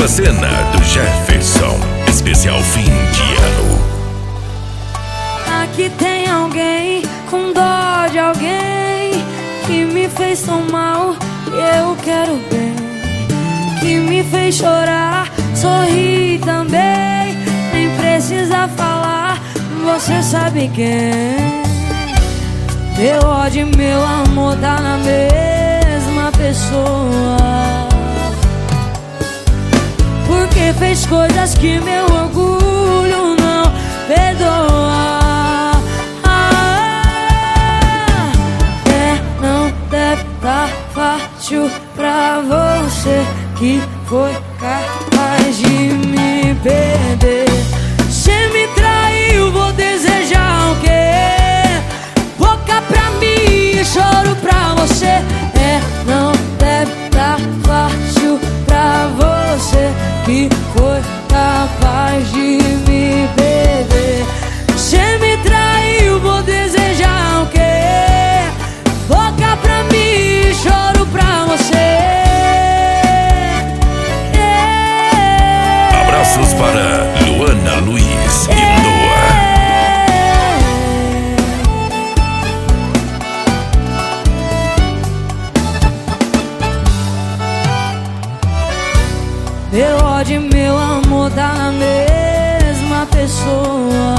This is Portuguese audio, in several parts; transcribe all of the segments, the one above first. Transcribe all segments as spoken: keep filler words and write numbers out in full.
Nova cena do Jefferson, especial fim de ano. Aqui tem alguém com dó de alguém que me fez tão mal e eu quero bem, que me fez chorar, sorrir também, nem precisa falar, você sabe quem. Meu ódio e meu amor tá na mesma pessoa, porque fez coisas que meu orgulho não perdoa. Ah, é, não deve tá fácil pra você que foi capaz de me perder. Cê me traiu, vou desejar o quê? Boca pra mim, choro pra você. É, não deve tá fácil pra você que foi capaz de me perder. Cê me traiu, vou desejar o quê? Boca pra mim, choro pra você. Abraços para Luana, Luiz e Noah. Meu ódio e meu amor tá na mesma pessoa,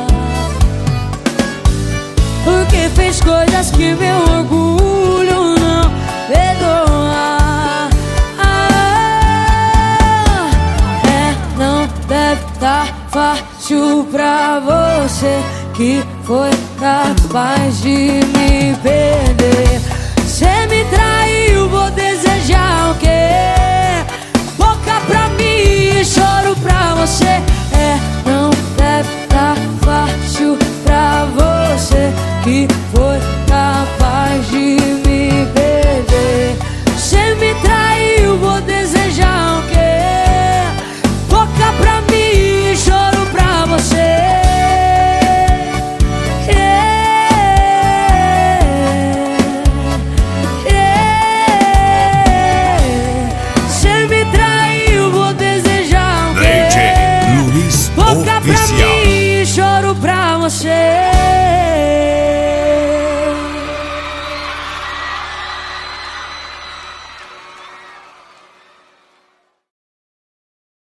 porque fez coisas que meu orgulho não perdoa. Ah, é, não deve tá fácil pra você que foi capaz de me perder.